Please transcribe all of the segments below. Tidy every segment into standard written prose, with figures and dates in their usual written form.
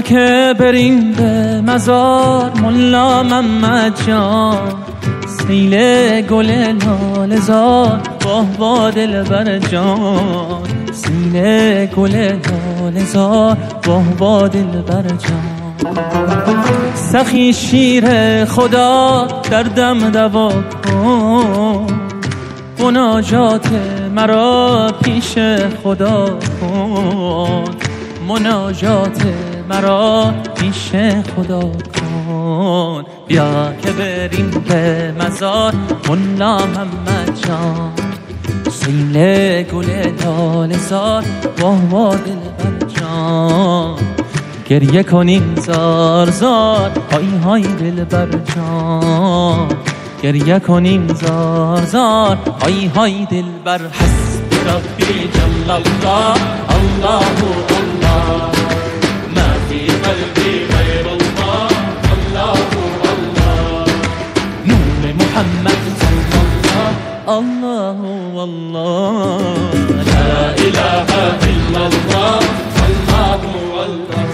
که بریم به مزار ملا محمد جان، سیل گل لاله زار واه واه دلبر جان، سیل گل لاله زار واه واه دلبر جان. سخی شیر خدا دردم دوا کن، مناجات مرا پیش خدا کن، مناجات مرا پیش خدا کن. بیا که بریم به مزار ملا محمد جان، سیل گل لاله زار واه واه دلبر جان. گریه کنیم زار زار های های دلبر جان، گریه کنیم زار زار های های دلبر. حسبی ربی جل الله الله الله، ما فی قلبی غیر الله الله الله، نور محمد صلی الله الله الله، لا اله الا الله الله الله.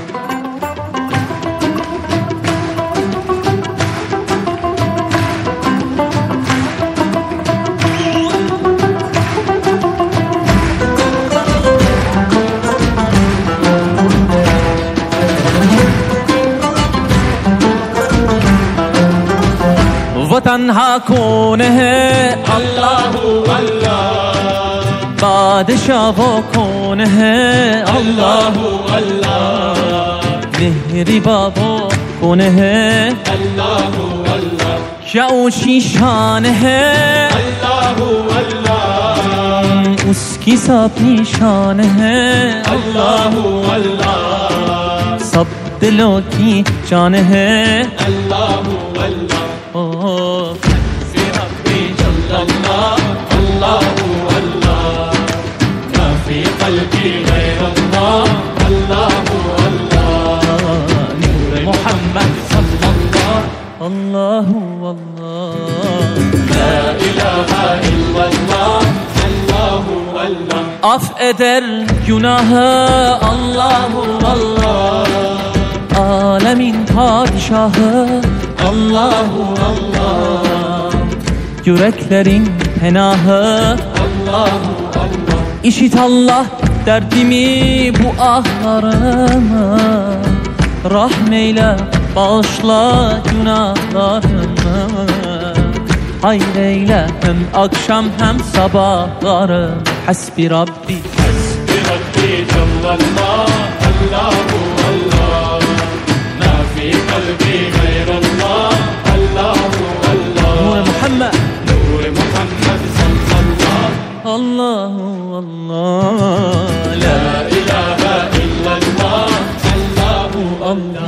تنها کونه ہے اللہ اللہ، بادشاہ وہ کون ہے اللہ اللہ، مہری بابو کون ہے اللہ اللہ، کیا اونچی شان ہے اللہ اللہ، اس کی سب نشان ہے اللہ اللہ، سب دلوں کی جان ہے اللہ اللہ. حسبی ربی جل اللہ اللہ اللہ، ما فی قلبی غیر اللہ اللہ اللہ، نور محمد صلی اللہ اللہ اللہ، لا الہ الا اللہ اللہ اللہ. Af eder günahı Allah Allah, alemin padişahı Allahu Allah, yüreklerin penahı Allahu Allah. İşit Allah derdimi bu ahlarımı, rahmeyle bağışla günahlarımı, hayreyle hem akşam hem sabahlarım. Hasbi Rabbi Hasbi Rabbi Cellallah Allahu Allah, ma fi kalbi gayrullah Allahu Allah, Nur Muhammed Nur Muhammed sallallahu Allahu Allah, la ilahe illallah Allahu Allah.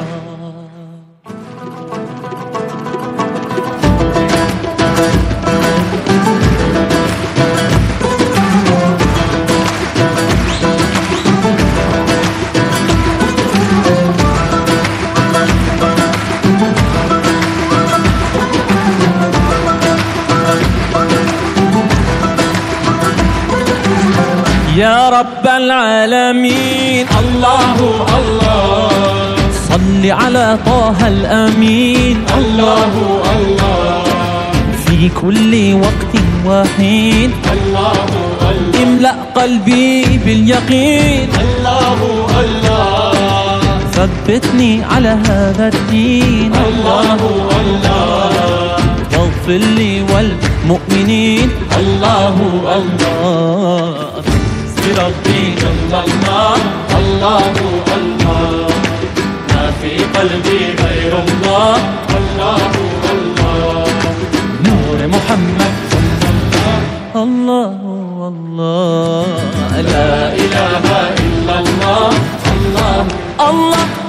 يا رب العالمين الله الله، صل على طه الأمين الله الله، في كل وقت وحين الله الله، املأ قلبي باليقين الله الله، ثبتني على هذا الدين الله الله، واغفر لي والمؤمنين الله الله. ربي جل الله الله الله، ما في قلبي غير الله الله الله، نور محمد صلى الله الله الله، لا إله إلا الله الله الله.